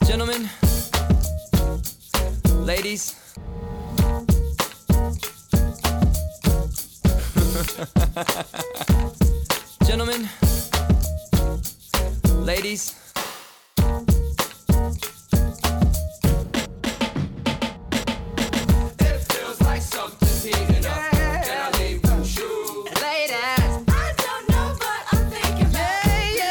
Gentlemen, ladies, gentlemen, ladies. It feels like something's heating up. Can I leave with you? Ladies, I don't know, but I'm thinking about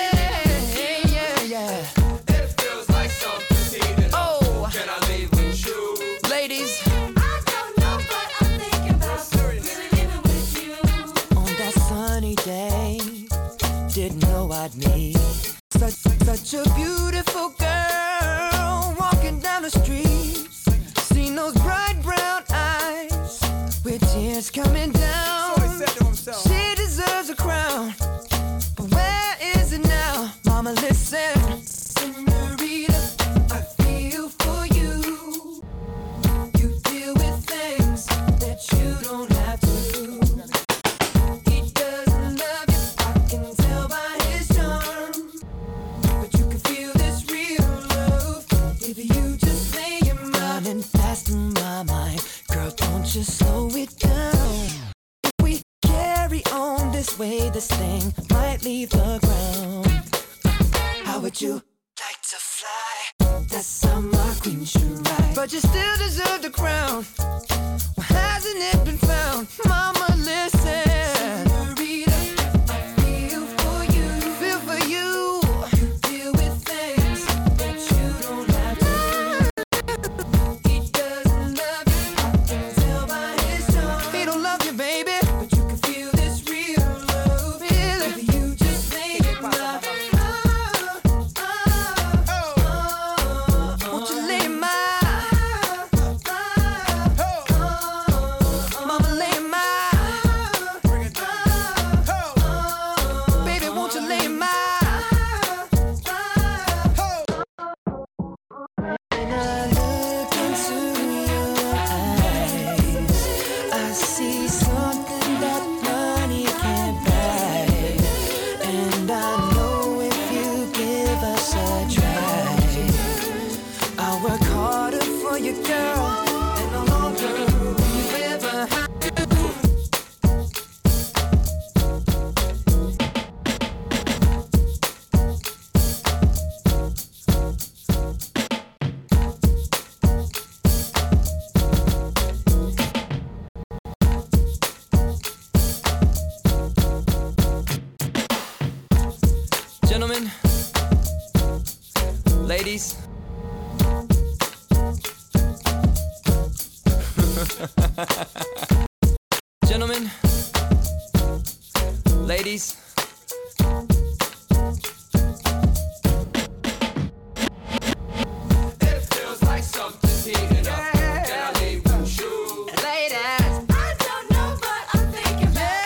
It feels like something's heating up. Oh, can I leave with you? Ladies, I don't know, but I'm thinking about really living with you. On that sunny day, didn't know I'd meet such a beautiful girl walking down the street. Seen those bright brown eyes with tears coming down. She deserves a crown, but where is it now? Mama, listen, señorita, I feel for you. You deal with things that you don't have to. He doesn't love you, I can tell by his charm. But you can feel this real love if you just lay your mind and fast in my mind. Girl, don't just slow it down. If we carry on this way, this thing might leave the ground. How would you like to fly? That's how my queen should ride. But you still deserve the crown. Why hasn't it been found? Mama, listen. Señorita, I feel for you. Feel for you. You deal with things that you don't have to. He doesn't love you, I can tell by his charm. He don't love you, baby, but you can feel this real love. Feel it. If you just lay it by. Won't you lay my Mama, lay my baby, won't you lay my When I look into your eyes, I see something that money can't buy. And I know if you give us a try, I'll work harder for you, girl, and the longer you ever have to. Gentlemen, ladies. Gentlemen, ladies. It feels like something's heating up. Can I leave with you? Ladies, I don't know, but I'm thinking about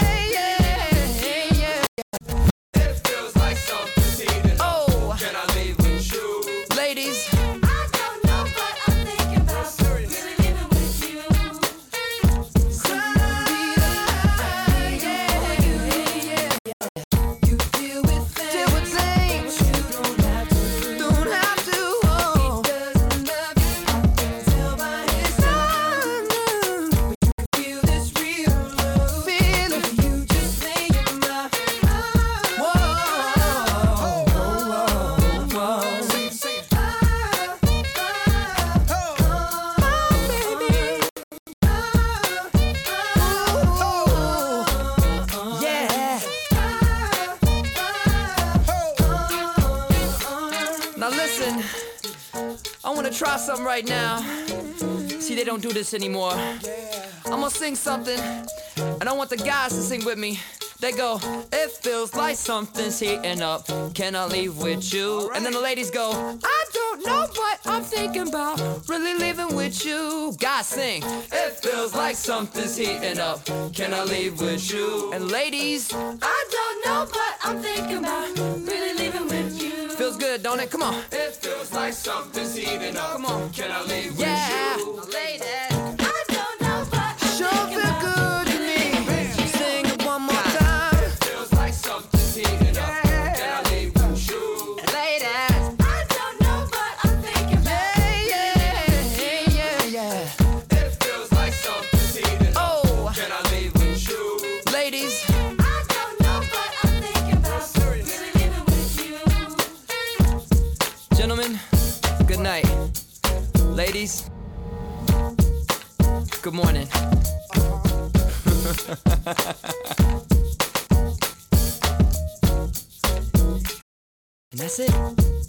It feels like something's heating up. Oh, can I leave with you? Ladies, I don't know, but I'm thinking about really living with you. You deal with things you don't have to. Don't have to. Oh. He doesn't love you, I can tell by his charm. But you can feel this real love. Feel it. If you just lay your mind. Whoa, baby. Yeah. Now listen, I wanna try something right now. See, they don't do this anymore. I'm gonna sing something, and I want the guys to sing with me. They go, it feels like something's heating up. Can I leave with you? And then the ladies go, I don't know what I'm thinking about. Really living with you. Guys sing, it feels like something's heating up. Can I leave with you? And ladies, I don't know what I'm thinking about. Really living with you. Feels good, don't it? Come on. It feels like something's heating up. Come on. Can I leave with you? Ladies, I don't know what I'm sure thinking feel about. Good to me. Sing it one more time. It feels like something's heating up. Can I leave with you? Ladies, I don't know what I'm thinking about. ladies. Good morning. And that's it.